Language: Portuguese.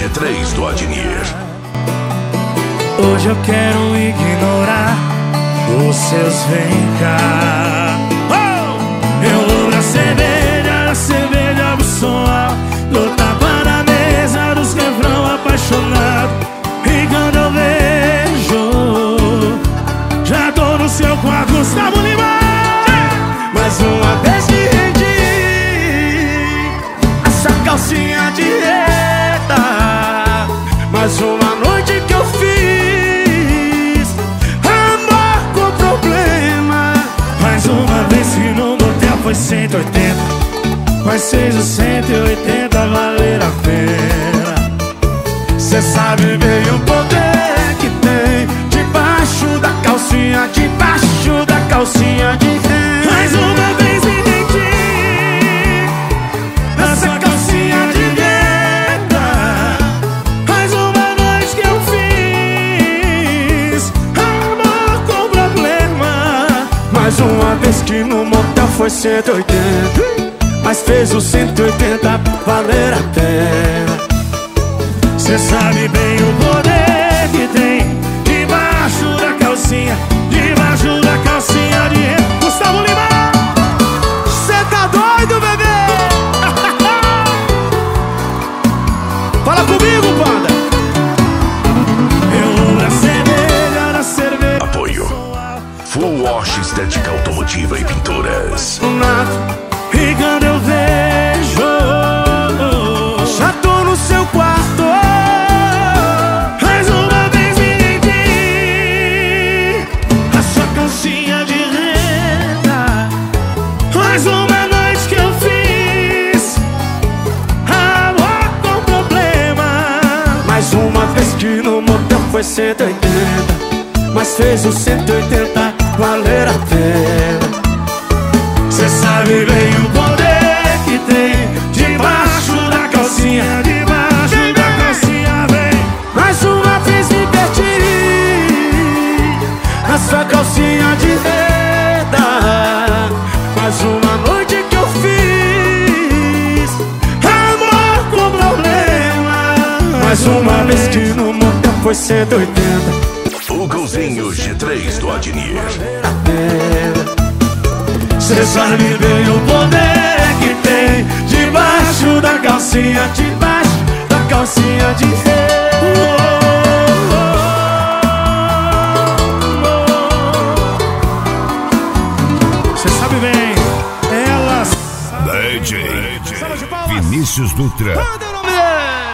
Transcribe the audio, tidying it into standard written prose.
G3 do Adnir. Hoje eu quero ignorar os seus vem cá. Eu vou na cerveja, o som alto, dou tapa na mesa dos refrão apaixonado. E quando eu vejo, já tô no seu quarto, Gustavo Lima. Mais uma vez que rendi essa calcinha de reta. Mais uma noite que eu fiz amor com problema. Mais uma vez que no motel foi 180, mas fez os 180 valer a pena. Cê sabe bem o poder que tem debaixo da calcinha, debaixo da calcinha de renda. Mais uma vez me rendi nessa calcinha de renda. Mais uma noite que eu fiz amor com problema. Mais uma vez que no motel foi 180, mas fez os 180 valer a pena. Cê sabe bem o poder que tem debaixo da calcinha, debaixo da calcinha de renda. Gustavo Lima, cê tá doido, bebê? Fala comigo, banda. Eu vou na cerveja. Apoio Full Wash Estética Automotiva e Pinturas. E quando eu vejo, já tô no seu quarto. Mais uma vez me rendi a sua calcinha de renda. Mais uma noite que eu fiz amor com problema. Mais uma vez que no motel foi 180, mas fez os 180 valer a pena. Cê sabe bem o poder que tem debaixo da calcinha, debaixo da calcinha, vem. Mais uma vez me perdi na sua calcinha de renda. Mais uma noite que eu fiz amor com problema. Mais uma vez que no motel foi 180. Fogãozinho G3 do Adnir. Cê sabe bem o poder que tem debaixo da calcinha, debaixo da calcinha de renda. Cê sabe bem, ela sabe. DJ Vinícius Dutra.